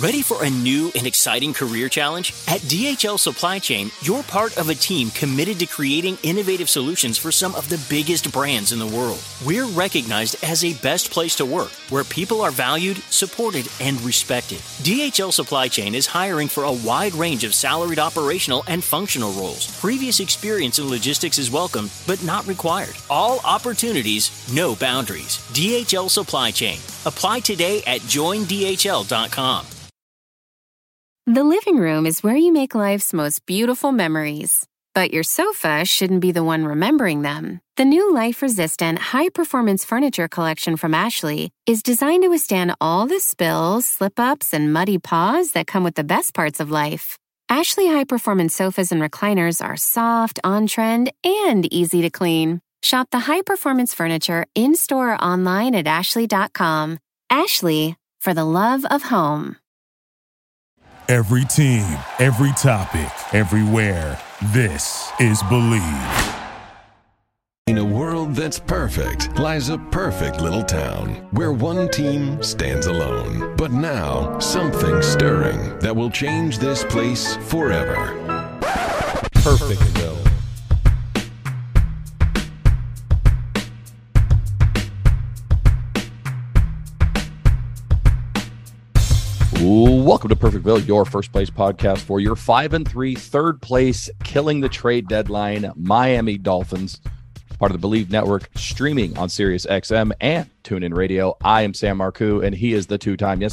Ready for a new and exciting career challenge? At DHL Supply Chain, you're part of a team committed to creating innovative solutions for some of the biggest brands in the world. We're recognized as a best place to work, where people are valued, supported, and respected. DHL Supply Chain is hiring for a wide range of salaried operational and functional roles. Previous experience in logistics is welcome, but not required. All opportunities, no boundaries. DHL Supply Chain. Apply today at joindhl.com. The living room is where you make life's most beautiful memories. But your sofa shouldn't be the one remembering them. The new life-resistant, high-performance furniture collection from Ashley is designed to withstand all the spills, slip-ups, and muddy paws that come with the best parts of life. Ashley high-performance sofas and recliners are soft, on-trend, and easy to clean. Shop the high-performance furniture in-store or online at ashley.com. Ashley, for the love of home. Every team, every topic, everywhere. This is Believe. In a world that's perfect lies a perfect little town where one team stands alone. But now, something stirring that will change this place forever. Perfectville. Welcome to Perfectville, your first place podcast for your 5-3 third place, killing the trade deadline Miami Dolphins, part of the Believe Network, streaming on Sirius XM and TuneIn Radio. I am Sam Marcoux, and he is the two-time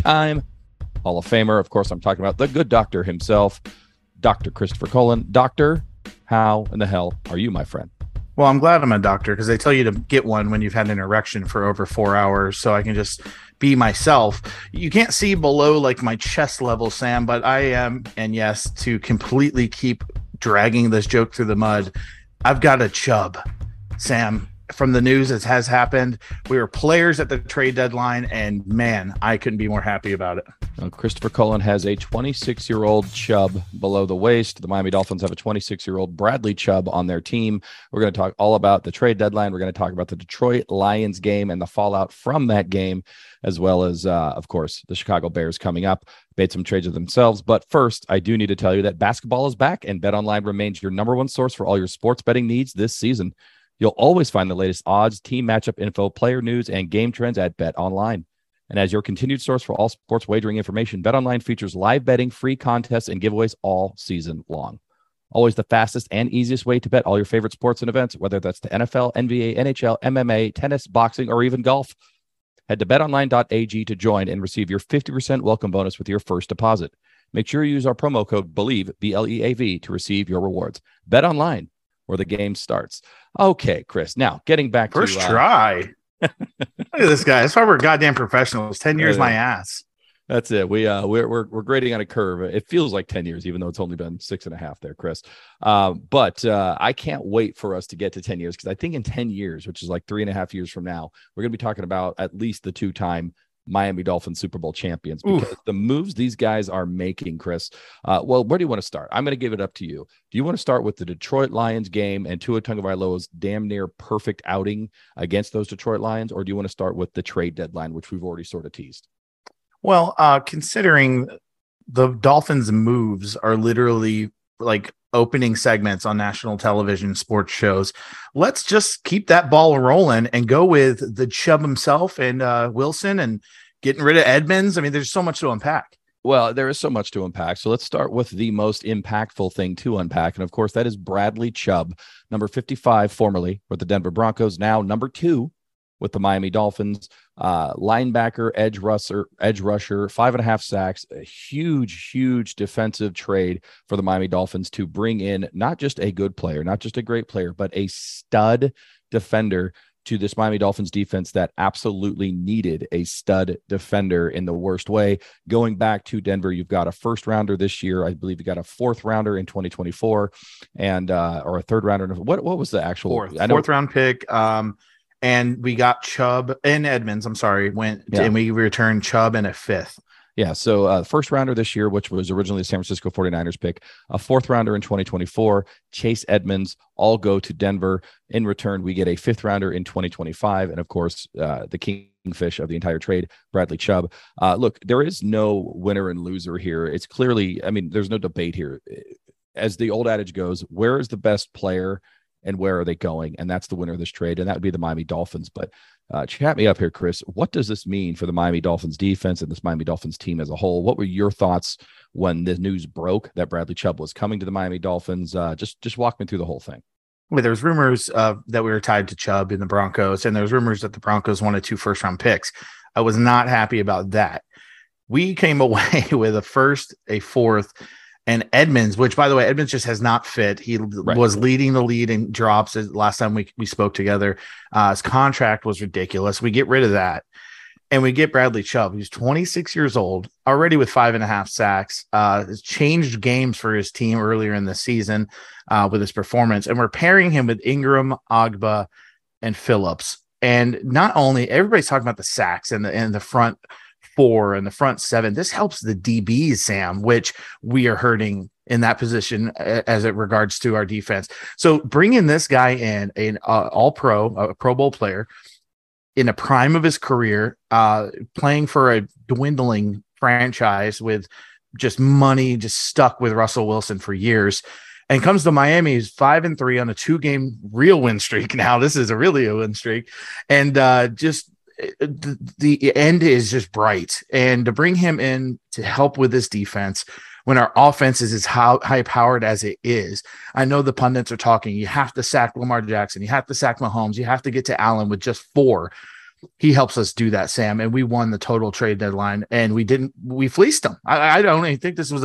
Hall of Famer. Of course, I'm talking about the good doctor himself, Dr. Christopher Cullen. Doctor, how in the hell are you, my friend? Well, I'm glad I'm a doctor because they tell you to get one when you've had an erection for over 4 hours so I can just be myself. You can't see below like my chest level, Sam, but I am. And yes, to completely keep dragging this joke through the mud, I've got a chub, Sam. From the news, it has happened. We were players at the trade deadline, and man, I couldn't be more happy about it. Christopher Cullen has a 26-year-old Chubb below the waist. The Miami Dolphins have a 26-year-old Bradley Chubb on their team. We're going to talk all about the trade deadline. We're going to talk about the Detroit Lions game and the fallout from that game, as well as, of course, the Chicago Bears coming up. Made some trades of themselves. But first, I do need to tell you that basketball is back, and BetOnline remains your number one source for all your sports betting needs this season. You'll always find the latest odds, team matchup info, player news, and game trends at BetOnline. And as your continued source for all sports wagering information, BetOnline features live betting, free contests, and giveaways all season long. Always the fastest and easiest way to bet all your favorite sports and events, whether that's the NFL, NBA, NHL, MMA, tennis, boxing, or even golf. Head to betonline.ag to join and receive your 50% welcome bonus with your first deposit. Make sure you use our promo code BELIEVE, B-L-E-A-V, to receive your rewards. BetOnline, where the game starts. Okay, Chris. Now, getting back first to... try. Look at this guy. That's why we're goddamn professionals. 10 years my ass. That's it. We're grading on a curve. It feels like 10 years, even though it's only been 6.5 there, Chris. But I can't wait for us to get to 10 years, because I think in 10 years, which is like 3.5 years from now, we're going to be talking about at least the two-time Miami Dolphins Super Bowl champions, because the moves these guys are making, Chris. Well, where do you want to start? I'm going to give it up to you. Do you want to start with the Detroit Lions game and Tua Tagovailoa's damn near perfect outing against those Detroit Lions, or do you want to start with the trade deadline, which we've already sort of teased? Well, considering the Dolphins' moves are literally like opening segments on national television sports shows, let's just keep that ball rolling and go with the Chubb himself and Wilson and getting rid of Edmonds. I mean, there's so much to unpack. Well, there is so much to unpack. So let's start with the most impactful thing to unpack. And of course, that is Bradley Chubb, number 55, formerly with the Denver Broncos, now number 2 with the Miami Dolphins, linebacker, edge rusher, 5.5 sacks, a huge defensive trade for the Miami Dolphins to bring in not just a good player, not just a great player, but a stud defender to this Miami Dolphins defense that absolutely needed a stud defender in the worst way. Going back to Denver, you've got a first rounder this year. I believe you got a fourth rounder in 2024 and, or a third rounder. What was the actual fourth round pick? And we got Chubb and Edmonds. I'm sorry, and we returned Chubb and a fifth. Yeah. So first rounder this year, which was originally the San Francisco 49ers pick, a fourth rounder in 2024, Chase Edmonds, all go to Denver. In return, we get a fifth rounder in 2025. And of course, the kingfish of the entire trade, Bradley Chubb. Look, there is no winner and loser here. It's clearly, I mean, there's no debate here. As the old adage goes, where is the best player and where are they going? And that's the winner of this trade. And that would be the Miami Dolphins. But chat me up here, Chris. What does this mean for the Miami Dolphins defense and this Miami Dolphins team as a whole? What were your thoughts when the news broke that Bradley Chubb was coming to the Miami Dolphins? Just walk me through the whole thing. Well, there's rumors that we were tied to Chubb in the Broncos, and there's rumors that the Broncos wanted 2 first-round picks. I was not happy about that. We came away with a first, a fourth, and Edmonds, which, by the way, Edmonds just has not fit. He was leading the lead in drops last time we spoke together. His contract was ridiculous. We get rid of that, and we get Bradley Chubb, who's 26 years old, already with 5.5 sacks, has changed games for his team earlier in the season with his performance. And we're pairing him with Ingram, Agba, and Phillips. And not only everybody's talking about the sacks and the front 4 and the front 7. This helps the DBs, Sam, which we are hurting in that position as it regards to our defense. So bringing this guy in, an all-pro, a Pro Bowl player in a prime of his career, playing for a dwindling franchise with just money, just stuck with Russell Wilson for years, and comes to Miami. He's 5-3 on a 2-game real win streak. Now this is a win streak, and the end is just bright. And to bring him in to help with this defense when our offense is as high powered as it is, I know the pundits are talking, you have to sack Lamar Jackson, you have to sack Mahomes, you have to get to Allen with just 4. He helps us do that, Sam, and we won the total trade deadline, and we fleeced him. I don't even think this was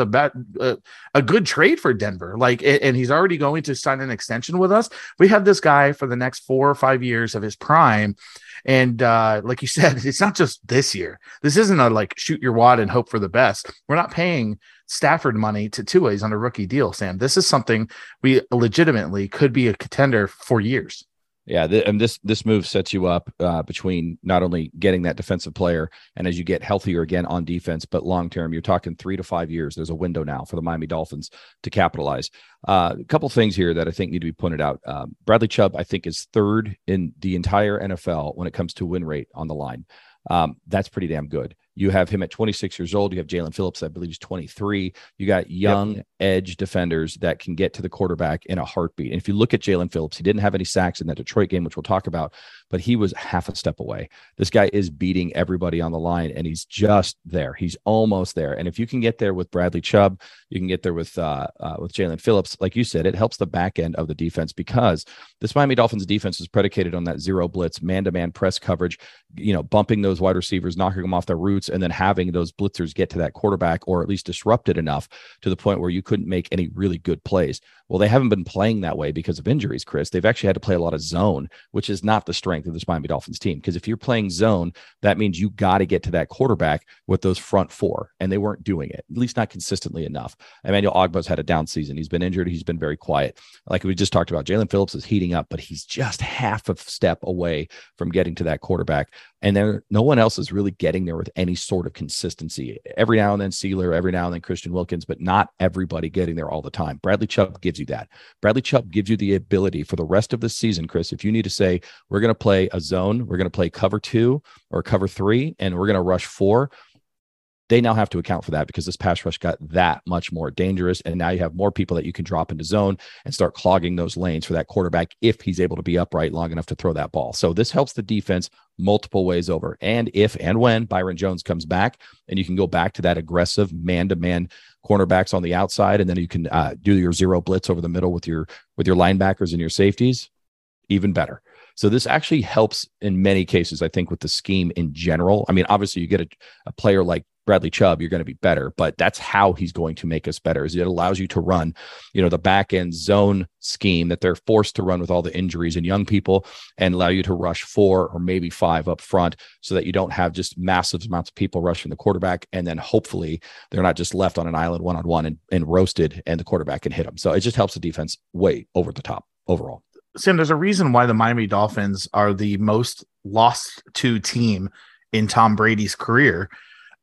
a good trade for Denver. And he's already going to sign an extension with us. We have this guy for the next 4 or 5 years of his prime. And like you said, it's not just this year. This isn't a shoot your wad and hope for the best. We're not paying Stafford money to Tua. He's on a rookie deal, Sam. This is something we legitimately could be a contender for years. Yeah, and this move sets you up between not only getting that defensive player and as you get healthier again on defense, but long term, you're talking 3 to 5 years. There's a window now for the Miami Dolphins to capitalize. A couple things here that I think need to be pointed out. Bradley Chubb, I think, is 3rd in the entire NFL when it comes to win rate on the line. That's pretty damn good. You have him at 26 years old. You have Jalen Phillips, I believe he's 23. You got young edge defenders that can get to the quarterback in a heartbeat. And if you look at Jalen Phillips, he didn't have any sacks in that Detroit game, which we'll talk about, but he was half a step away. This guy is beating everybody on the line, and he's just there. He's almost there. And if you can get there with Bradley Chubb, you can get there with Jalen Phillips. Like you said, it helps the back end of the defense because this Miami Dolphins defense is predicated on that zero blitz, man-to-man press coverage, bumping those wide receivers, knocking them off their routes, and then having those blitzers get to that quarterback or at least disrupt it enough to the point where you couldn't make any really good plays. Well, they haven't been playing that way because of injuries, Chris. They've actually had to play a lot of zone, which is not the strength of this Miami Dolphins team. Because if you're playing zone, that means you got to get to that quarterback with those front 4, and they weren't doing it, at least not consistently enough. Emmanuel Ogba's had a down season. He's been injured. He's been very quiet. Like we just talked about, Jalen Phillips is heating up, but he's just half a step away from getting to that quarterback. And no one else is really getting there with any sort of consistency. Every now and then Sealer, every now and then Christian Wilkins, but not everybody getting there all the time. Bradley Chubb gives you that. Bradley Chubb gives you the ability for the rest of the season, Chris, if you need to say, we're going to play a zone, we're going to play cover 2 or cover 3, and we're going to rush 4. They now have to account for that because this pass rush got that much more dangerous. And now you have more people that you can drop into zone and start clogging those lanes for that quarterback if he's able to be upright long enough to throw that ball. So this helps the defense multiple ways over. And if and when Byron Jones comes back and you can go back to that aggressive man-to-man cornerbacks on the outside, and then you can do your zero blitz over the middle with your linebackers and your safeties, even better. So this actually helps in many cases, I think, with the scheme in general. I mean, obviously you get a player like Bradley Chubb, you're going to be better, but that's how he's going to make us better. Is it allows you to run, the back end zone scheme that they're forced to run with all the injuries and young people, and allow you to rush 4 or maybe 5 up front so that you don't have just massive amounts of people rushing the quarterback. And then hopefully they're not just left on an island one-on-one and roasted and the quarterback can hit them. So it just helps the defense way over the top overall. Sam, there's a reason why the Miami Dolphins are the most lost to team in Tom Brady's career.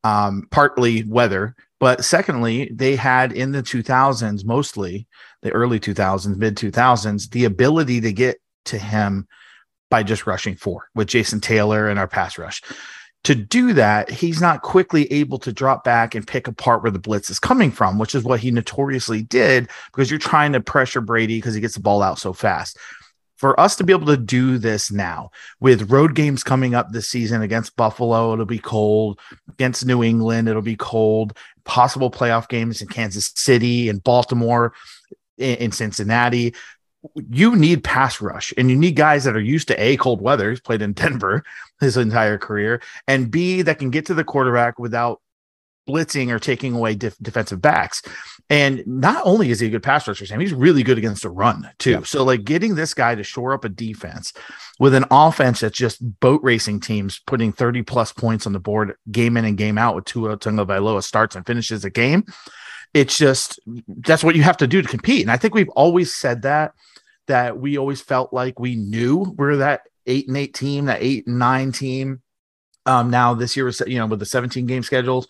partly weather, but secondly, they had in the 2000s, mostly the early 2000s, mid 2000s, the ability to get to him by just rushing 4 with Jason Taylor and our pass rush. To do that, he's not quickly able to drop back and pick apart where the blitz is coming from, which is what he notoriously did, because you're trying to pressure Brady because he gets the ball out so fast. For us to be able to do this now with road games coming up this season against Buffalo, it'll be cold. Against New England, it'll be cold. Possible playoff games in Kansas City and Baltimore, in Cincinnati. You need pass rush, and you need guys that are used to A, cold weather. He's played in Denver his entire career, and B, that can get to the quarterback without blitzing or taking away defensive backs. And not only is he a good pass rusher, Sam, he's really good against the run too. Yeah. So like getting this guy to shore up a defense with an offense that's just boat racing teams, putting 30 plus points on the board game in and game out with Tua Tagovailoa starts and finishes the game. It's just, that's what you have to do to compete. And I think we've always said that we always felt like we knew we're that 8-8 team, that 8-9 team. Now this year was, with the 17 game schedules,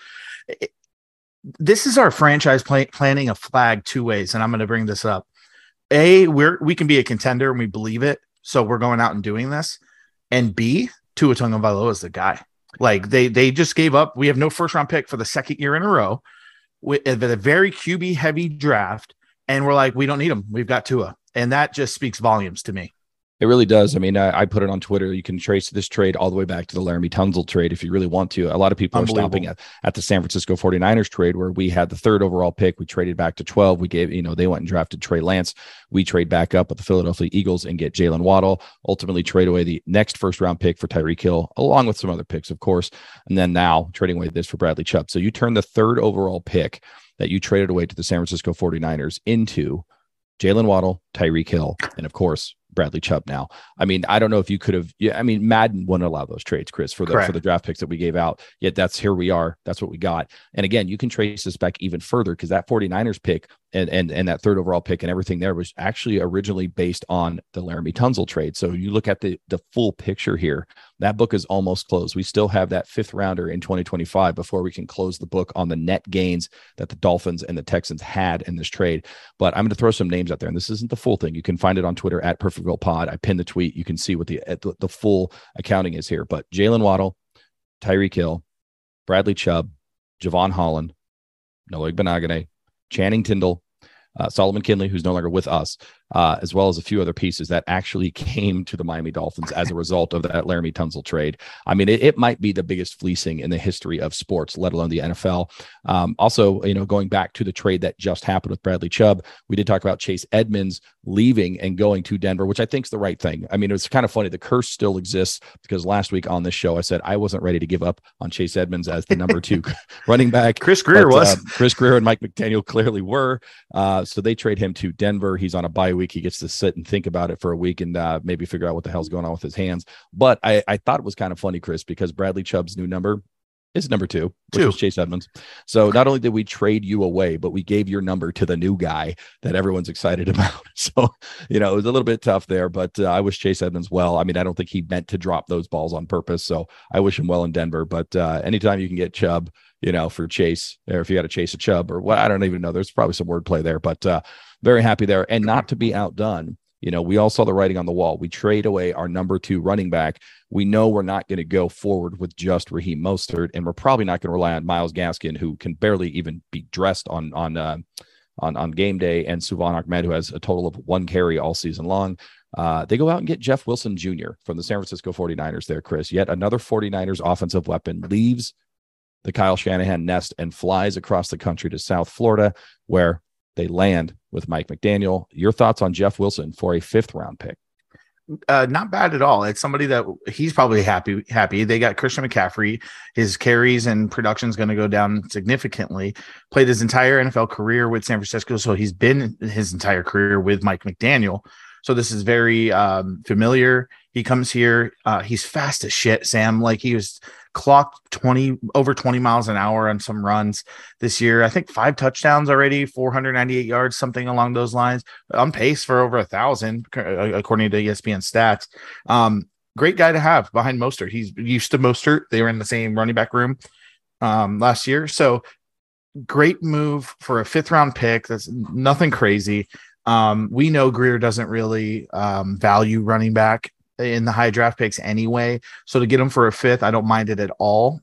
this is our franchise planting a flag 2 ways. And I'm going to bring this up. A, we can be a contender and we believe it. So we're going out and doing this. And B, Tua Tagovailoa is the guy. Like they just gave up. We have no first round pick for the second year in a row with a very QB heavy draft. And we're like, we don't need him. We've got Tua. And that just speaks volumes to me. It really does. I mean, I put it on Twitter. You can trace this trade all the way back to the Laramie Tunsil trade if you really want to. A lot of people are stopping at the San Francisco 49ers trade, where we had the 3rd overall pick. We traded back to 12. We gave, they went and drafted Trey Lance. We trade back up with the Philadelphia Eagles and get Jalen Waddle, ultimately trade away the next first round pick for Tyreek Hill, along with some other picks, of course. And then now trading away this for Bradley Chubb. So you turn the 3rd overall pick that you traded away to the San Francisco 49ers into Jalen Waddle, Tyreek Hill, and of course, Bradley Chubb now. I mean, I don't know if you could have, Madden wouldn't allow those trades, Chris, for the draft picks that we gave out. Yet here we are. That's what we got. And again, you can trace this back even further, because that 49ers pick and that 3rd overall pick and everything there was actually originally based on the Laramie Tunsil trade. So you look at the full picture here, that book is almost closed. We still have that 5th rounder in 2025 before we can close the book on the net gains that the Dolphins and the Texans had in this trade. But I'm going to throw some names out there, and this isn't the full thing. You can find it on Twitter at PerfectVillePod. I pinned the tweet. You can see what the full accounting is here. But Jalen Waddle, Tyreek Hill, Bradley Chubb, Javon Holland, Noah Igbinoghene, Channing Tindall, Solomon Kinley, who's no longer with us, as well as a few other pieces that actually came to the Miami Dolphins as a result of that Laramie Tunsil trade. I mean, it might be the biggest fleecing in the history of sports, let alone the NFL. Also, going back to the trade that just happened with Bradley Chubb, we did talk about Chase Edmonds leaving and going to Denver, which I think is the right thing. I mean, it's kind of funny. The curse still exists, because last week on this show, I said I wasn't ready to give up on Chase Edmonds as the number 2 running back. Chris Greer was. Chris Greer and Mike McDaniel clearly were. So they trade him to Denver. He's on a bye week. He gets to sit and think about it for a week and maybe figure out what the hell's going on with his hands. But I thought it was kind of funny, Chris, because Bradley Chubb's new number is number 2, which was Chase Edmonds. So not only did we trade you away, but we gave your number to the new guy that everyone's excited about. So, it was a little bit tough there, but I wish Chase Edmonds well. I mean, I don't think he meant to drop those balls on purpose. So I wish him well in Denver. But anytime you can get Chubb, for Chase, or if you got to chase a Chubb or what, I don't even know. There's probably some wordplay there, but very happy there. And not to be outdone, we all saw the writing on the wall. We trade away our number 2 running back. We know we're not going to go forward with just Raheem Mostert, and we're probably not going to rely on Myles Gaskin, who can barely even be dressed on game day, and Suvon Ahmed, who has a total of 1 carry all season long. They go out and get Jeff Wilson Jr. from the San Francisco 49ers there, Chris. Yet another 49ers offensive weapon leaves the Kyle Shanahan nest and flies across the country to South Florida, where they land with Mike McDaniel. Your thoughts on Jeff Wilson for a 5th round pick? Not bad at all. It's somebody that he's probably happy. They got Christian McCaffrey. His carries and production is going to go down significantly. Played his entire NFL career with San Francisco, so he's been his entire career with Mike McDaniel. So this is very familiar. He comes here. He's fast as shit, Sam. Like, he was clocked over 20 miles an hour on some runs this year. I think 5 touchdowns already, 498 yards, something along those lines. On pace for over 1,000, according to ESPN stats. Great guy to have behind Mostert. He's used to Mostert. They were in the same running back room. last year. So great move for a 5th round pick. That's nothing crazy. We know Greer doesn't really value running back in the high draft picks anyway. So to get him for a 5th, I don't mind it at all.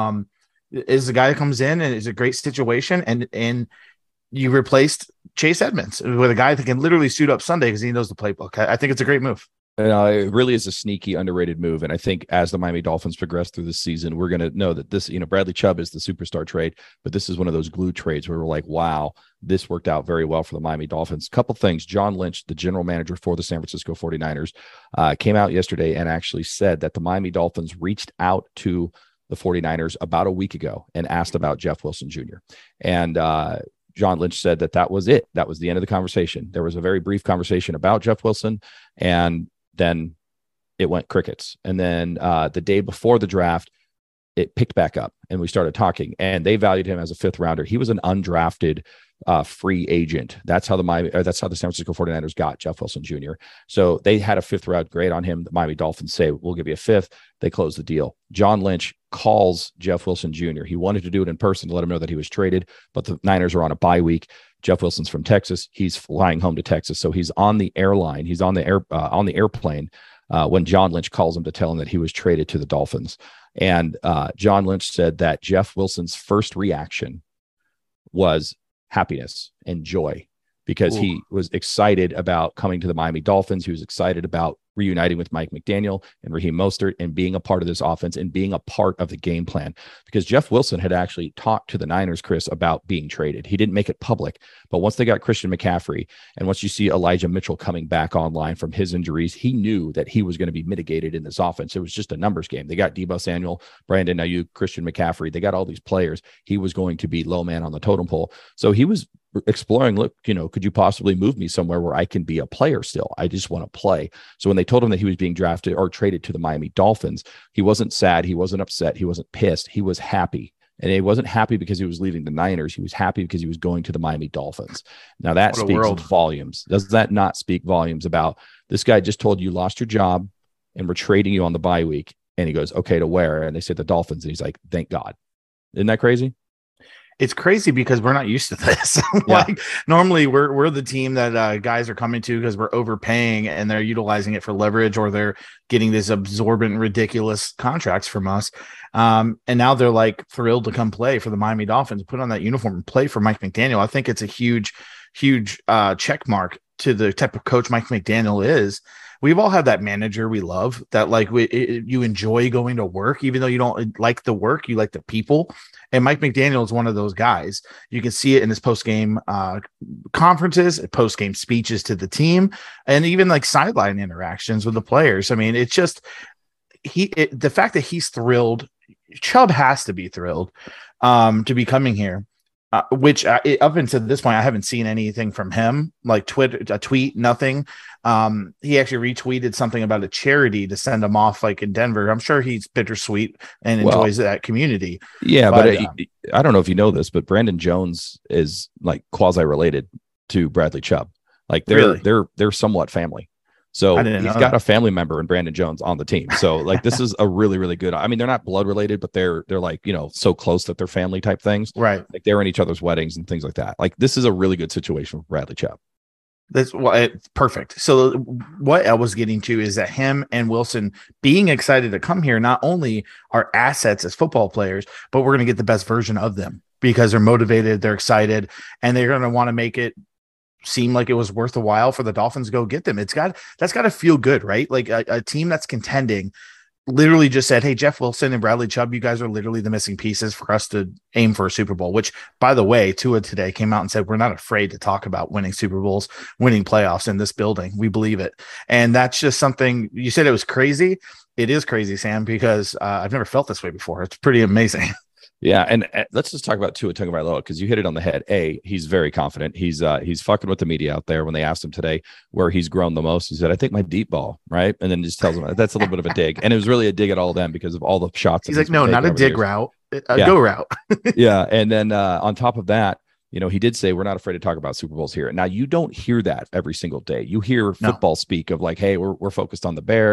Is the guy that comes in and is a great situation, and you replaced Chase Edmonds with a guy that can literally suit up Sunday because he knows the playbook. I think it's a great move. It really is a sneaky, underrated move. And I think as the Miami Dolphins progress through the season, we're going to know that this, Bradley Chubb is the superstar trade, but this is one of those glue trades where we're like, wow, this worked out very well for the Miami Dolphins. Couple things. John Lynch, the general manager for the San Francisco 49ers, came out yesterday and actually said that the Miami Dolphins reached out to the 49ers about a week ago and asked about Jeff Wilson Jr. And John Lynch said that was it. That was the end of the conversation. There was a very brief conversation about Jeff Wilson, and then it went crickets. And then the day before the draft, it picked back up and we started talking, and they valued him as a 5th rounder. He was an undrafted free agent. That's how the San Francisco 49ers got Jeff Wilson Jr. So they had a 5th round grade on him. The Miami Dolphins say, we'll give you a 5th. They close the deal. John Lynch calls Jeff Wilson Jr. He wanted to do it in person to let him know that he was traded, but the Niners are on a bye week. Jeff Wilson's from Texas. He's flying home to Texas. So he's on the airline. He's on the airplane when John Lynch calls him to tell him that he was traded to the Dolphins. And John Lynch said that Jeff Wilson's first reaction was happiness and joy because he was excited about coming to the Miami Dolphins. He was excited about reuniting with Mike McDaniel and Raheem Mostert and being a part of this offense and being a part of the game plan, because Jeff Wilson had actually talked to the Niners, Chris, about being traded. He didn't make it public, but once they got Christian McCaffrey and once you see Elijah Mitchell coming back online from his injuries, he knew that he was going to be mitigated in this offense. It was just a numbers game. They got Deebo Samuel, Brandon Ayuk, Christian McCaffrey. They got all these players. He was going to be low man on the totem pole. So he was exploring, look, could you possibly move me somewhere where I can be a player still? I just want to play. So when they told him that he was being drafted or traded to the Miami Dolphins, he wasn't sad. He wasn't upset. He wasn't pissed. He was happy. And he wasn't happy because he was leaving the Niners. He was happy because he was going to the Miami Dolphins. Now that speaks volumes. Does that not speak volumes about this guy just told you lost your job and we're trading you on the bye week? And he goes, okay, to where? And they said the Dolphins. And he's like, thank God. Isn't that crazy? It's crazy because we're not used to this. Normally we're the team that guys are coming to because we're overpaying and they're utilizing it for leverage, or they're getting these absorbent, ridiculous contracts from us. And now they're like thrilled to come play for the Miami Dolphins, put on that uniform and play for Mike McDaniel. I think it's a huge check mark to the type of coach Mike McDaniel is. We've all had that manager we love, that you enjoy going to work, even though you don't like the work, you like the people. And Mike McDaniel is one of those guys. You can see it in his post-game conferences, post-game speeches to the team, and even like sideline interactions with the players. I mean, it's just the fact that he's thrilled. Chubb has to be thrilled to be coming here. Which up until this point, I haven't seen anything from him, like a tweet, nothing. He actually retweeted something about a charity to send him off, like in Denver. I'm sure he's bittersweet and enjoys that community. Yeah, but I don't know if you know this, but Brandon Jones is like quasi-related to Bradley Chubb. Like they're somewhat family. So he's got a family member in Brandon Jones on the team. So like, this is a really, really good, I mean, they're not blood related, but they're like, so close that they're family type things. Right. Like they're in each other's weddings and things like that. Like this is a really good situation for Bradley Chubb. That's perfect. So what I was getting to is that him and Wilson being excited to come here, not only are assets as football players, but we're going to get the best version of them because they're motivated, they're excited, and they're going to want to make it seem like it was worth a while for the Dolphins to go get them. That's got to feel good, right? Like a team that's contending literally just said, hey, Jeff Wilson and Bradley Chubb, you guys are literally the missing pieces for us to aim for a Super Bowl, which, by the way, Tua today came out and said, we're not afraid to talk about winning Super Bowls, winning playoffs in this building. We believe it. And that's just something you said it was crazy. It is crazy, Sam, because I've never felt this way before. It's pretty amazing. Yeah, and let's just talk about Tua Tagovailoa because you hit it on the head. He's very confident. He's fucking with the media out there when they asked him today where he's grown the most. He said, "I think my deep ball," right? And then just tells them that's a little bit of a dig, and it was really a dig at all of them because of all the shots. He's like, "No, not a dig route, go route." Yeah, and then on top of that, he did say we're not afraid to talk about Super Bowls here. Now you don't hear that every single day. You hear football speak of like, "Hey, we're focused on the Bears."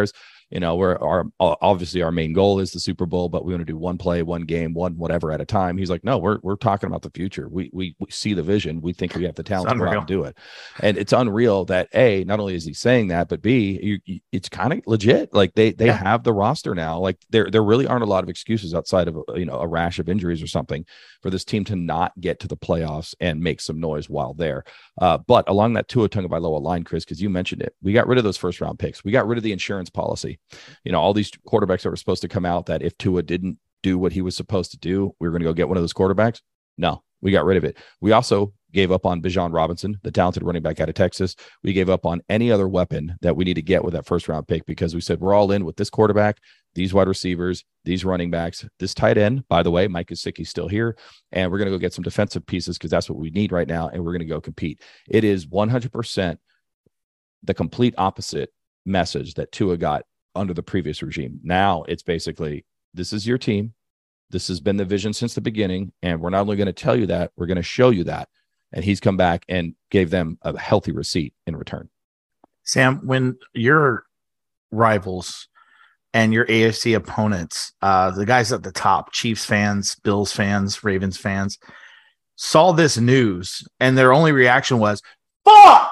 obviously our main goal is the Super Bowl, but we want to do one play, one game, one whatever at a time. He's like, no, we're talking about the future. We see the vision. We think we have the talent to go out and do it. And it's unreal that A, not only is he saying that, but B, it's kind of legit. Like they have the roster now. Like there really aren't a lot of excuses outside of a rash of injuries or something for this team to not get to the playoffs and make some noise while there. But along that Tua Tagovailoa line, Chris, because you mentioned it, we got rid of those first round picks. We got rid of the insurance policy. All these quarterbacks that were supposed to come out that if Tua didn't do what he was supposed to do, we were going to go get one of those quarterbacks. No, we got rid of it. We also gave up on Bijan Robinson, the talented running back out of Texas. We gave up on any other weapon that we need to get with that first round pick because we said we're all in with this quarterback, these wide receivers, these running backs, this tight end. By the way, Mike Gesicki's still here, and we're going to go get some defensive pieces because that's what we need right now, and we're going to go compete. It is 100% the complete opposite message that Tua got under the previous regime. Now it's basically, this is your team. This has been the vision since the beginning, and we're not only going to tell you that, we're going to show you that. And he's come back and gave them a healthy receipt in return. Sam, when your rivals and your AFC opponents, the guys at the top, Chiefs fans, Bills fans, Ravens fans, saw this news and their only reaction was, fuck!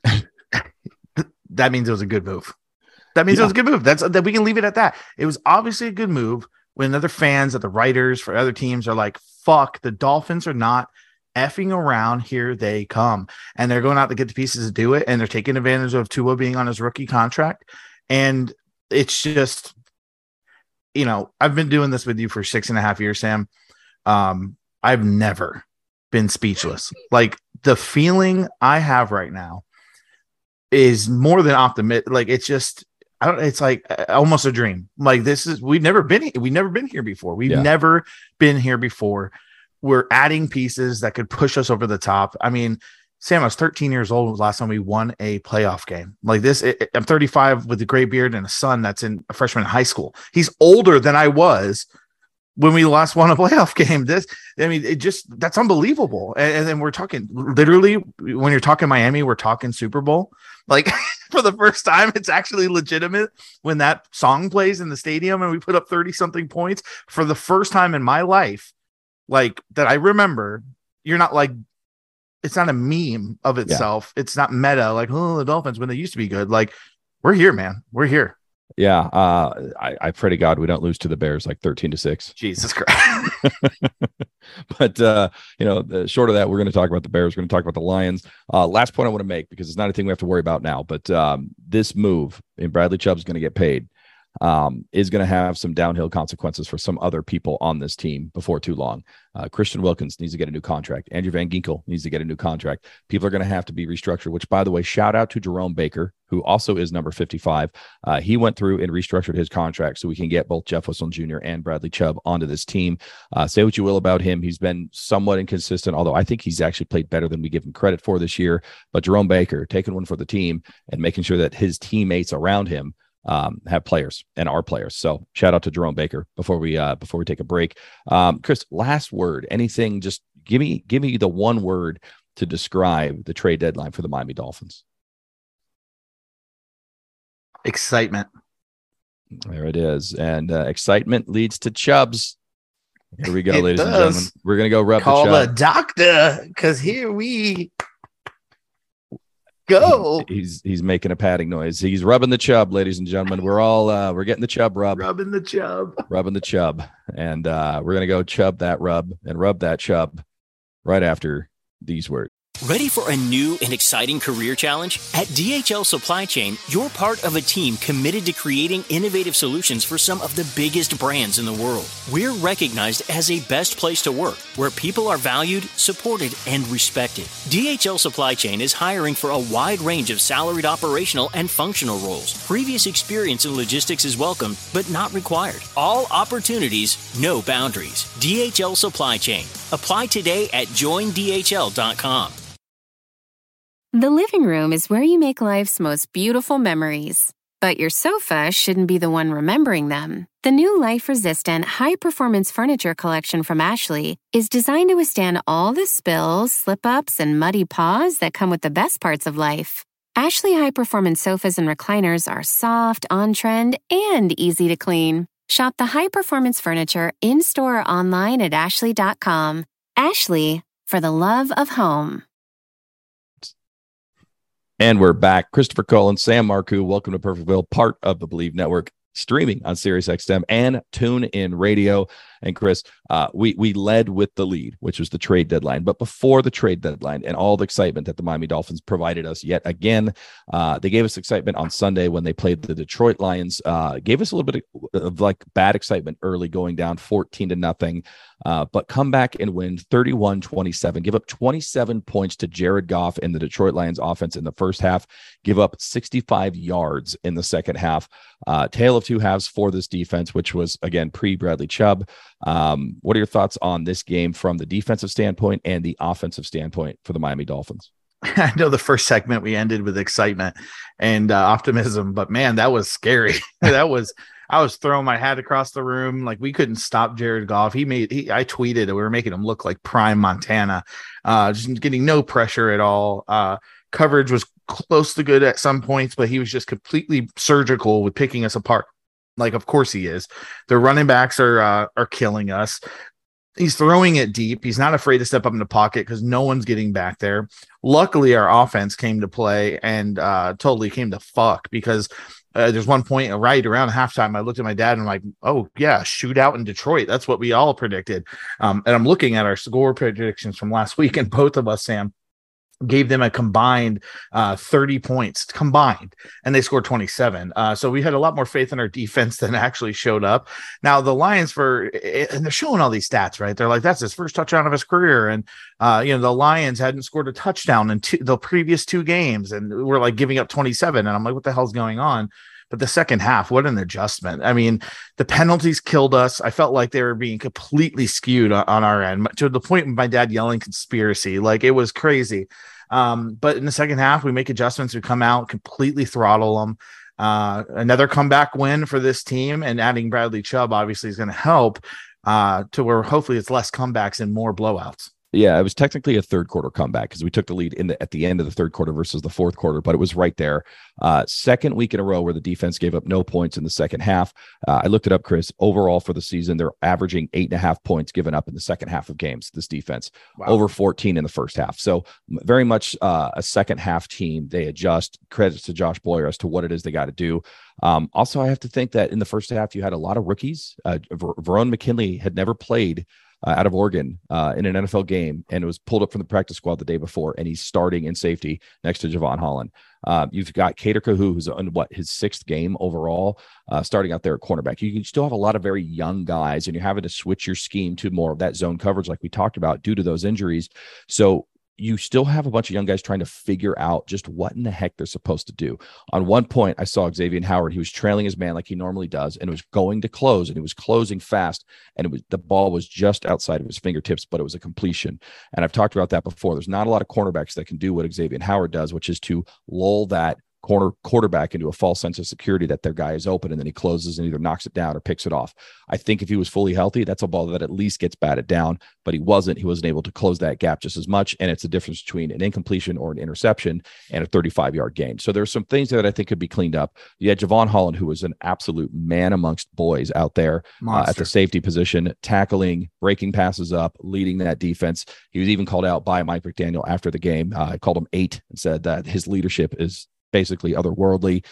That means it was a good move. That means it was a good move. That we can leave it at that. It was obviously a good move when other fans, the writers for other teams are like, fuck, the Dolphins are not effing around, here they come. And they're going out to get the pieces to do it, and they're taking advantage of Tua being on his rookie contract. And it's just, I've been doing this with you for 6.5 years, Sam. I've never been speechless. Like, the feeling I have right now is more than optimistic. Like, it's just, it's like almost a dream. Like, we've never been here before. We've never been here before. We're adding pieces that could push us over the top. I mean, Sam, I was 13 years old last time we won a playoff game like this. I'm 35 with a gray beard and a son that's a freshman in high school. He's older than I was when we last won a playoff game. That's unbelievable. And then we're talking literally, when you're talking Miami, we're talking Super Bowl. Like, for the first time, it's actually legitimate when that song plays in the stadium and we put up 30 something points for the first time in my life. Like, that I remember. You're not like, it's not a meme of itself. Yeah. It's not meta. Like, oh, the Dolphins, when they used to be good. Like, we're here, man. We're here. Yeah. I pray to God we don't lose to the Bears like 13-6. Jesus Christ. But, short of that, we're going to talk about the Bears. We're going to talk about the Lions. Last point I want to make, because it's not anything we have to worry about now, but this move in Bradley Chubb's going to get paid. Is going to have some downhill consequences for some other people on this team before too long. Christian Wilkins needs to get a new contract. Andrew Van Ginkel needs to get a new contract. People are going to have to be restructured, which, by the way, shout out to Jerome Baker, who also is number 55. He went through and restructured his contract so we can get both Jeff Wilson Jr. and Bradley Chubb onto this team. Say what you will about him. He's been somewhat inconsistent, although I think he's actually played better than we give him credit for this year. But Jerome Baker taking one for the team and making sure that his teammates around him have players and are players. So shout out to Jerome Baker before we take a break. Chris, last word, anything, just give me the one word to describe the trade deadline for the Miami Dolphins. Excitement. There it is. And excitement leads to Chubbs. Here we go, ladies and gentlemen. We're going to go rub the Chubb. Call a doctor, because here we go. He's making a patting noise. He's rubbing the Chubb, ladies and gentlemen. We're all we're getting the Chubb rub. Rubbing the Chubb. And we're gonna go Chubb that rub and rub that Chubb right after these words. Ready for a new and exciting career challenge? At DHL Supply Chain, you're part of a team committed to creating innovative solutions for some of the biggest brands in the world. We're recognized as a best place to work, where people are valued, supported, and respected. DHL Supply Chain is hiring for a wide range of salaried operational and functional roles. Previous experience in logistics is welcome, but not required. All opportunities, no boundaries. DHL Supply Chain. Apply today at joindhl.com. The living room is where you make life's most beautiful memories. But your sofa shouldn't be the one remembering them. The new life-resistant, high-performance furniture collection from Ashley is designed to withstand all the spills, slip-ups, and muddy paws that come with the best parts of life. Ashley high-performance sofas and recliners are soft, on-trend, and easy to clean. Shop the high-performance furniture in-store or online at ashley.com. Ashley, for the love of home. And we're back. Christopher Cullen, Sam Marcoux, welcome to Perfectville, part of the Believe Network, streaming on SiriusXM and TuneIn Radio. And Chris, we led with the lead, which was the trade deadline. But before the trade deadline and all the excitement that the Miami Dolphins provided us yet again, they gave us excitement on Sunday when they played the Detroit Lions. Gave us a little bit of like bad excitement early, going down 14-0, but come back and win 31-27. Give up 27 points to Jared Goff in the Detroit Lions offense in the first half. Give up 65 yards in the second half. Tale of two halves for this defense, which was, again, pre-Bradley Chubb. What are your thoughts on this game from the defensive standpoint and the offensive standpoint for the Miami Dolphins? I know the first segment we ended with excitement and optimism, but man, that was scary. I was throwing my hat across the room. Like, we couldn't stop Jared Goff. I tweeted that we were making him look like prime Montana, just getting no pressure at all. Coverage was close to good at some points, but he was just completely surgical with picking us apart. Like, of course he is. The running backs are killing us. He's throwing it deep. He's not afraid to step up in the pocket because no one's getting back there. Luckily, our offense came to play and totally came to fuck, because there's one point right around halftime, I looked at my dad and I'm like, oh, yeah, shootout in Detroit. That's what we all predicted. And I'm looking at our score predictions from last week, and both of us, Sam, gave them a combined 30 points combined, and they scored 27. So we had a lot more faith in our defense than actually showed up. Now the Lions and they're showing all these stats, right? They're like, that's his first touchdown of his career. And, the Lions hadn't scored a touchdown in the previous 2 games. And we're like giving up 27. And I'm like, what the hell's going on? But the second half, what an adjustment. I mean, the penalties killed us. I felt like they were being completely skewed on our end, to the point of my dad yelling conspiracy. Like, it was crazy. But in the second half, we make adjustments. We come out, completely throttle them. Another comeback win for this team, and adding Bradley Chubb obviously is going to help to where hopefully it's less comebacks and more blowouts. Yeah, it was technically a third quarter comeback because we took the lead at the end of the third quarter versus the fourth quarter, but it was right there. Second week in a row where the defense gave up no points in the second half. I looked it up, Chris. Overall for the season, they're averaging 8.5 points given up in the second half of games, this defense. Wow. Over 14 in the first half. So very much a second half team. They adjust. Credits to Josh Boyer as to what it is they got to do. Also, I have to think that in the first half, you had a lot of rookies. Verone McKinley had never played out of Oregon in an NFL game, and it was pulled up from the practice squad the day before, and he's starting in safety next to Javon Holland. You've got Kader Kahu, who's on his 6th game overall, starting out there at cornerback. You can still have a lot of very young guys, and you're having to switch your scheme to more of that zone coverage like we talked about due to those injuries. So you still have a bunch of young guys trying to figure out just what in the heck they're supposed to do. On one point, I saw Xavier Howard. He was trailing his man like he normally does, and it was going to close, and it was closing fast, and the ball was just outside of his fingertips, but it was a completion. And I've talked about that before. There's not a lot of cornerbacks that can do what Xavier Howard does, which is to lull that quarterback into a false sense of security that their guy is open, and then he closes and either knocks it down or picks it off. I think if he was fully healthy, that's a ball that at least gets batted down, but he wasn't able to close that gap just as much. And it's the difference between an incompletion or an interception and a 35-yard gain. So there's some things there that I think could be cleaned up. You had Javon Holland, who was an absolute man amongst boys out there at the safety position, tackling, breaking passes up, leading that defense. He was even called out by Mike McDaniel after the game. I called him 8 and said that his leadership is basically otherworldly.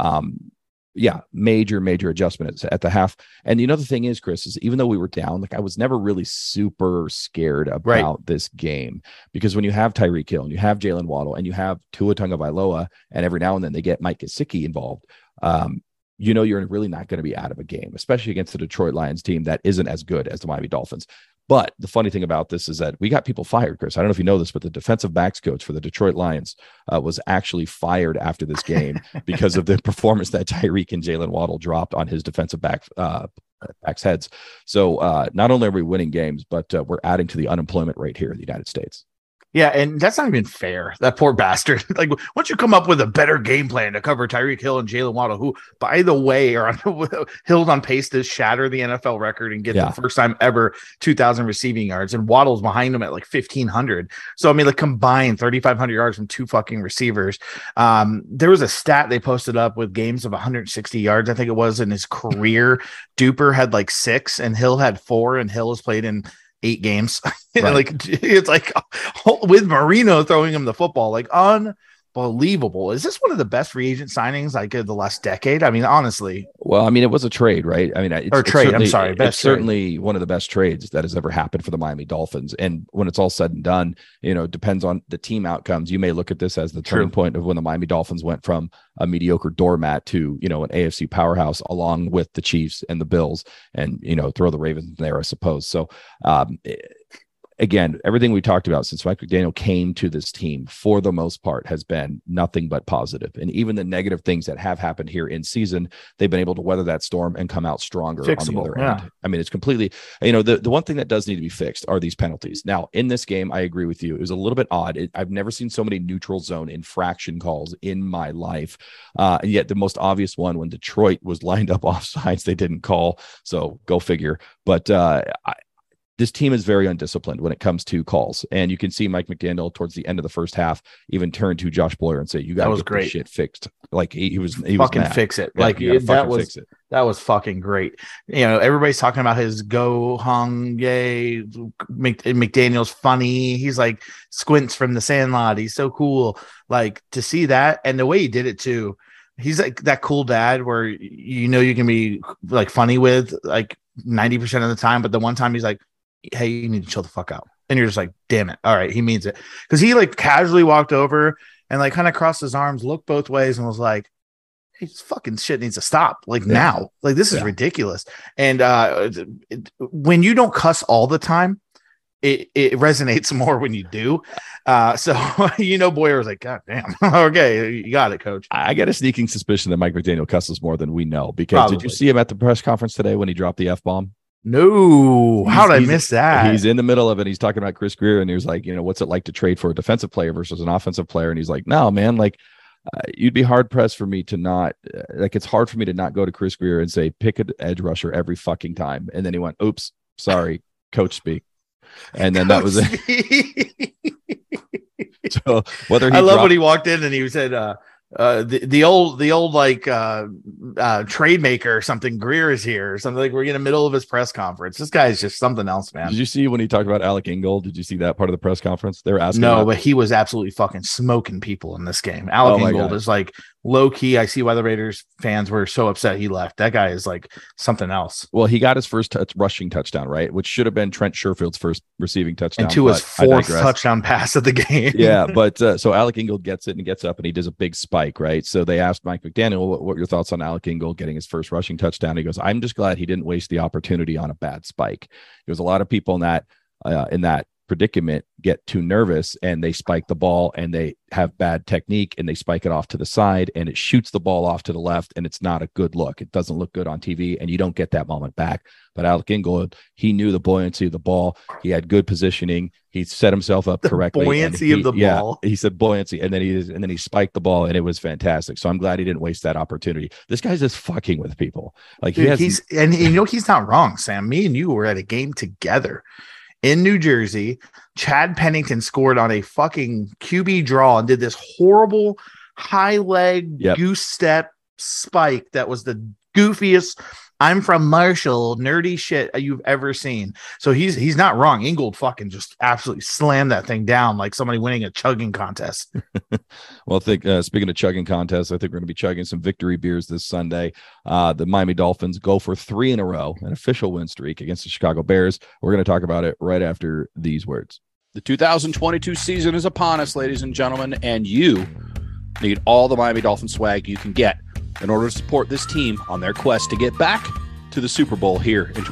Major adjustment at the half. And the thing is, Chris, is even though we were down, like, I was never really super scared about this game, because when you have Tyreek Hill and you have Jalen Waddle and you have Tua Tagovailoa, and every now and then they get Mike Gesicki involved, you're really not going to be out of a game, especially against the Detroit Lions team that isn't as good as the Miami Dolphins. But the funny thing about this is that we got people fired, Chris. I don't know if you know this, but the defensive backs coach for the Detroit Lions was actually fired after this game because of the performance that Tyreek and Jalen Waddle dropped on his defensive backs' heads. So not only are we winning games, but we're adding to the unemployment rate here in the United States. Yeah, and that's not even fair. That poor bastard. Like, once you come up with a better game plan to cover Tyreek Hill and Jalen Waddle, who, by the way, are Hill's on pace to shatter the NFL record and get the first time ever 2,000 receiving yards, and Waddle's behind him at like 1,500. So, I mean, like, combined 3,500 yards from two fucking receivers. There was a stat they posted up with games of 160 yards, I think it was, in his career. Duper had like 6, and Hill had 4, and Hill has played in 8 games. Right. Like, it's like with Marino throwing him the football, like, unbelievable. Is this one of the best free agent signings like of the last decade? I mean, honestly. Well, I mean, it was a trade, right? I mean, it's trade. Certainly one of the best trades that has ever happened for the Miami Dolphins. And when it's all said and done, it depends on the team outcomes. You may look at this as the turning point of when the Miami Dolphins went from a mediocre doormat to, an AFC powerhouse, along with the Chiefs and the Bills, and, throw the Ravens there, I suppose. So, again, everything we talked about since Mike McDaniel came to this team, for the most part, has been nothing but positive. And even the negative things that have happened here in season, they've been able to weather that storm and come out stronger on the other end. I mean, it's completely, the one thing that does need to be fixed are these penalties. Now, in this game, I agree with you. It was a little bit odd. I've never seen so many neutral zone infraction calls in my life. And yet the most obvious one, when Detroit was lined up offsides, they didn't call. So go figure. But this team is very undisciplined when it comes to calls. And you can see Mike McDaniel towards the end of the first half even turn to Josh Boyer and say, you got to get this shit fixed. Like he was fucking fix it. Yeah, like that was fucking great. Everybody's talking about his Go Hung Yay. McDaniel's funny. He's like Squints from The Sandlot. He's so cool. Like, to see that, and the way he did it too. He's like that cool dad where you can be like funny with like 90% of the time, but the one time he's like, hey, you need to chill the fuck out. And you're just like, damn it. All right. He means it. Because he like casually walked over and like kind of crossed his arms, looked both ways, and was like, hey, this fucking shit needs to stop. Like now. Like, this is ridiculous. And when you don't cuss all the time, it resonates more when you do. So Boyer was like, God damn. Okay, you got it, coach. I get a sneaking suspicion that Mike McDaniel cusses more than we know, because Did you see him at the press conference today when he dropped the F-bomb? No. How did I miss that? He's in the middle of it. He's talking about Chris Grier, and he was like, what's it like to trade for a defensive player versus an offensive player? And he's like, no, man, like, you'd be hard pressed for me to not it's hard for me to not go to Chris Grier and say, pick an edge rusher every fucking time. And then he went, oops, sorry, coach speak. And then that was it. So I love when he walked in and he said, the old like trade maker or something, Greer is here or something. Like, we're in the middle of his press conference. This guy is just something else, man. Did you see when he talked about Alec Ingold? Did you see that part of the press conference? They were asking. No, but he was absolutely fucking smoking people in this game. Alec Ingold is like low key. I see why the Raiders fans were so upset he left. That guy is like something else. Well, he got his first rushing touchdown, right? Which should have been Trent Sherfield's first receiving touchdown. And to his 4th touchdown pass of the game. Yeah, but so Alec Ingold gets it and gets up and he does a big spike, right? So they asked Mike McDaniel, what are your thoughts on Alec Ingold getting his first rushing touchdown? He goes, I'm just glad he didn't waste the opportunity on a bad spike. There was a lot of people in that predicament get too nervous and they spike the ball and they have bad technique and they spike it off to the side and it shoots the ball off to the left and it's not a good look. It doesn't look good on TV and you don't get that moment back. But Alec Ingold, he knew the buoyancy of the ball. He had good positioning. He set himself up correctly. Buoyancy of the ball. He said buoyancy, and then he spiked the ball, and it was fantastic. So I'm glad he didn't waste that opportunity. This guy's just fucking with people. Like, dude, he's not wrong, Sam. Me and you were at a game together in New Jersey. Chad Pennington scored on a fucking QB draw and did this horrible high leg goose step spike that was the goofiest I'm from Marshall nerdy shit you've ever seen. So he's not wrong. Ingold fucking just absolutely slammed that thing down like somebody winning a chugging contest. Well, I think speaking of chugging contests, I think we're going to be chugging some victory beers this Sunday. The Miami Dolphins go for 3 in a row, an official win streak against the Chicago Bears. We're going to talk about it right after these words. The 2022 season is upon us, ladies and gentlemen, and you need all the Miami Dolphins swag you can get in order to support this team on their quest to get back to the Super Bowl here in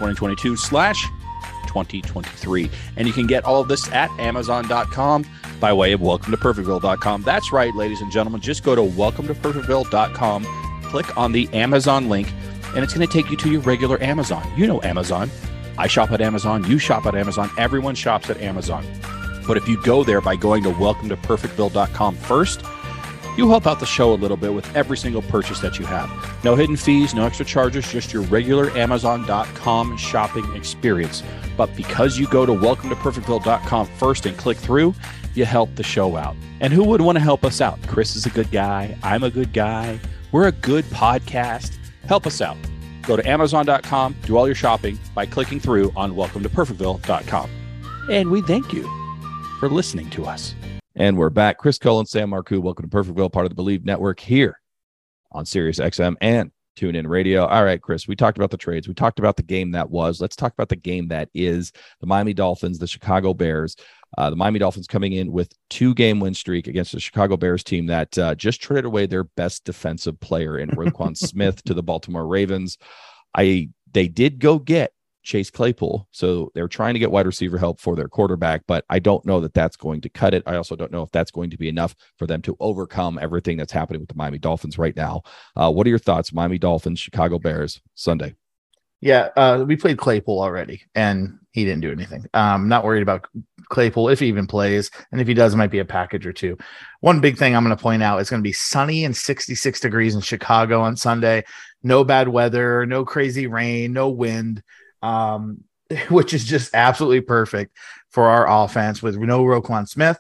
2022/2023. And you can get all of this at Amazon.com by way of WelcomeToPerfectville.com. That's right, ladies and gentlemen. Just go to WelcomeToPerfectville.com, click on the Amazon link, and it's going to take you to your regular Amazon. You know Amazon. I shop at Amazon. You shop at Amazon. Everyone shops at Amazon. But if you go there by going to welcometoperfectville.com first, you help out the show a little bit with every single purchase that you have. No hidden fees, no extra charges, just your regular Amazon.com shopping experience. But because you go to welcometoperfectville.com first and click through, you help the show out. And who would want to help us out? Chris is a good guy. I'm a good guy. We're a good podcast. Help us out. Go to Amazon.com, do all your shopping by clicking through on welcometoperfectville.com. And we thank you for listening to us. And we're back. Chris Cullen, Sam Marcoux. Welcome to Perfectville, part of the Believe Network here on Sirius XM and TuneIn Radio. All right, Chris, we talked about the trades. We talked about the game that was. Let's talk about the game that is. The Miami Dolphins, the Chicago Bears. The Miami Dolphins coming in with 2-game win streak against the Chicago Bears team that just traded away their best defensive player in Roquan Smith to the Baltimore Ravens. They did go get Chase Claypool, so they're trying to get wide receiver help for their quarterback, but I don't know that that's going to cut it. I also don't know if that's going to be enough for them to overcome everything that's happening with the Miami Dolphins right now. What are your thoughts, Miami Dolphins, Chicago Bears, Sunday? Yeah, we played Claypool already, and he didn't do anything. Not worried about Claypool if he even plays, and if he does, it might be a package or two. One big thing I'm going to point out, it's going to be sunny and 66 degrees in Chicago on Sunday. No bad weather, no crazy rain, no wind. Which is just absolutely perfect for our offense with no Roquan Smith.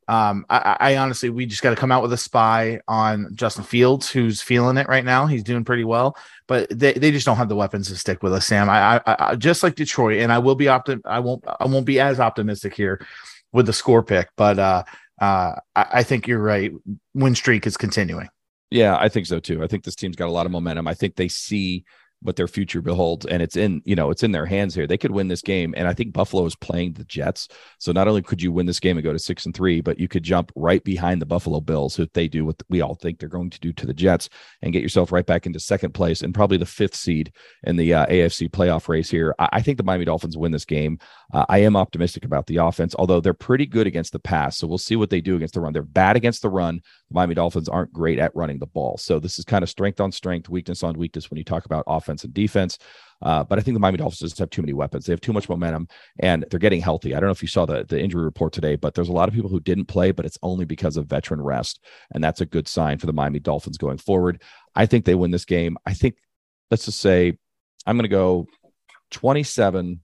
I honestly, we just got to come out with a spy on Justin Fields, who's feeling it right now. He's doing pretty well, but they just don't have the weapons to stick with us, Sam. I just like Detroit, and I won't be as optimistic here with the score pick, but I think you're right. Win streak is continuing. Yeah, I think so too. I think this team's got a lot of momentum. I think they see what their future beholds, and it's in their hands here. They could win this game, and I think Buffalo is playing the Jets. So not only could you win this game and go to 6-3, but you could jump right behind the Buffalo Bills if they do what we all think they're going to do to the Jets and get yourself right back into second place and probably the 5th seed in the AFC playoff race here. I think the Miami Dolphins win this game. I am optimistic about the offense, although they're pretty good against the pass. So we'll see what they do against the run. They're bad against the run. The Miami Dolphins aren't great at running the ball. So this is kind of strength on strength, weakness on weakness when you talk about offense and defense. But I think the Miami Dolphins just have too many weapons. They have too much momentum, and they're getting healthy. I don't know if you saw the injury report today, but there's a lot of people who didn't play, but it's only because of veteran rest. And that's a good sign for the Miami Dolphins going forward. I think they win this game. I think, let's just say, I'm going to go 27-14,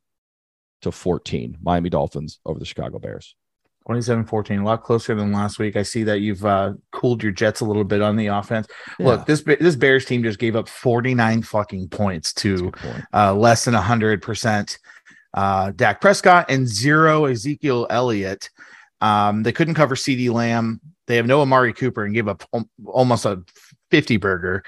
Miami Dolphins over the Chicago Bears. 27-14, a lot closer than last week. I see that you've cooled your Jets a little bit on the offense. Yeah. Look, this Bears team just gave up 49 fucking points to less than 100% Dak Prescott and 0 Ezekiel Elliott. They couldn't cover CeeDee Lamb. They have no Amari Cooper and gave up almost a 50 burger.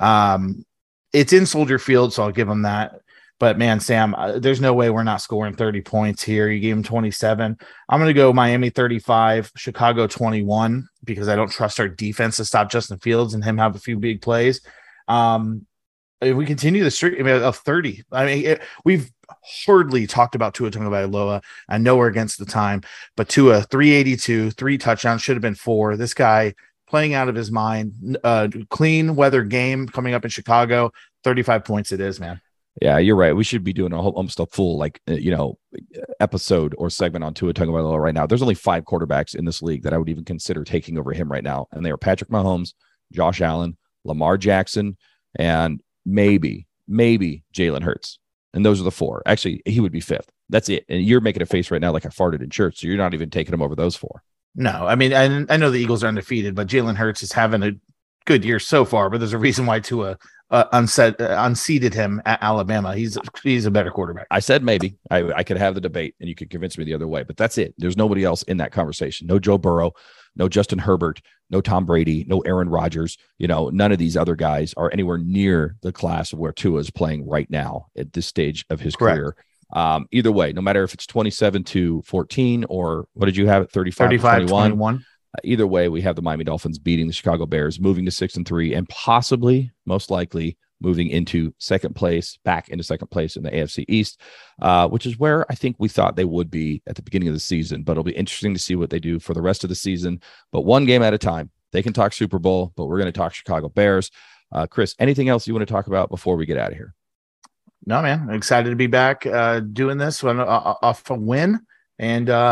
It's in Soldier Field, so I'll give them that. But, man, Sam, there's no way we're not scoring 30 points here. You gave him 27. I'm going to go Miami 35, Chicago 21, because I don't trust our defense to stop Justin Fields and him have a few big plays. If we continue the streak of 30, we've hardly talked about Tua Tagovailoa. I know we're against the time, but Tua, 382, 3 touchdowns, should have been 4. This guy playing out of his mind. Clean weather game coming up in Chicago. 35 points it is, man. Yeah, you're right. We should be doing almost a full episode or segment on Tua Tagovailoa right now. There's only 5 quarterbacks in this league that I would even consider taking over him right now, and they are Patrick Mahomes, Josh Allen, Lamar Jackson, and maybe Jalen Hurts. And those are the 4. Actually, he would be 5th. That's it. And you're making a face right now like I farted in church, so you're not even taking him over those 4. No, I mean, I know the Eagles are undefeated, but Jalen Hurts is having a good year so far. But there's a reason why Tua unseated him at Alabama. He's a better quarterback. I said maybe. I could have the debate, and you could convince me the other way. But that's it. There's nobody else in that conversation. No Joe Burrow, no Justin Herbert, no Tom Brady, no Aaron Rodgers. None of these other guys are anywhere near the class of where Tua is playing right now at this stage of his career. Either way, no matter if it's 27-14 or what did you have at 35-21? Either way, we have the Miami Dolphins beating the Chicago Bears, moving to 6-3, and possibly, most likely, moving into back into second place in the AFC East, which is where I think we thought they would be at the beginning of the season. But it'll be interesting to see what they do for the rest of the season. But one game at a time. They can talk Super Bowl, but we're going to talk Chicago Bears. Chris, anything else you want to talk about before we get out of here? No, man. I'm excited to be back doing this one off a win. And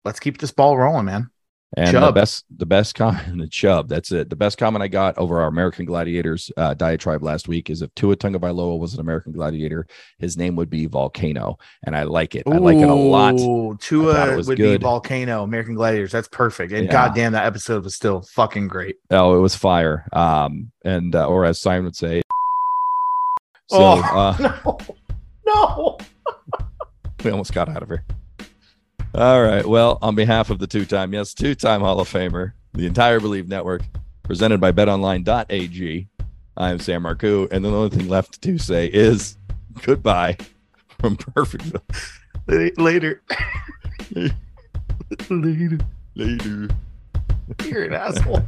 let's keep this ball rolling, man. And Chubb. the best comment, the Chubb. That's it. The best comment I got over our American Gladiators diatribe last week is if Tua Tagovailoa was an American Gladiator, his name would be Volcano, and I like it. I like it a lot. Tua would be Volcano, American Gladiators. That's perfect. And goddamn, that episode was still fucking great. Oh, it was fire. Or as Simon would say, so no. We almost got out of here. All right. Well, on behalf of the two-time Hall of Famer, the entire Believe Network, presented by betonline.ag, I am Sam Marcoux, and the only thing left to say is goodbye from Perfectville. Later. Later. You're an asshole.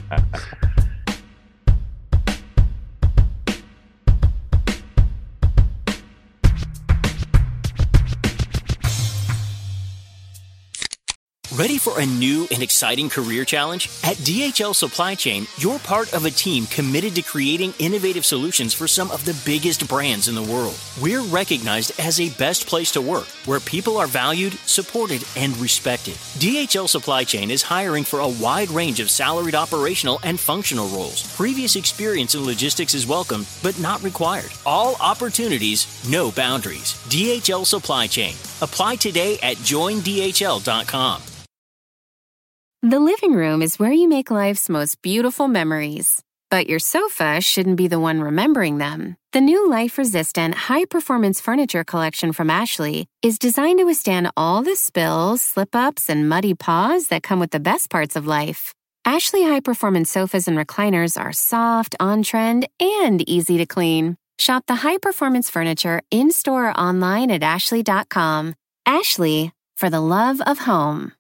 Ready for a new and exciting career challenge? At DHL Supply Chain, you're part of a team committed to creating innovative solutions for some of the biggest brands in the world. We're recognized as a best place to work, where people are valued, supported, and respected. DHL Supply Chain is hiring for a wide range of salaried operational and functional roles. Previous experience in logistics is welcome, but not required. All opportunities, no boundaries. DHL Supply Chain. Apply today at joindhl.com. The living room is where you make life's most beautiful memories. But your sofa shouldn't be the one remembering them. The new life-resistant, high-performance furniture collection from Ashley is designed to withstand all the spills, slip-ups, and muddy paws that come with the best parts of life. Ashley high-performance sofas and recliners are soft, on-trend, and easy to clean. Shop the high-performance furniture in-store or online at ashley.com. Ashley, for the love of home.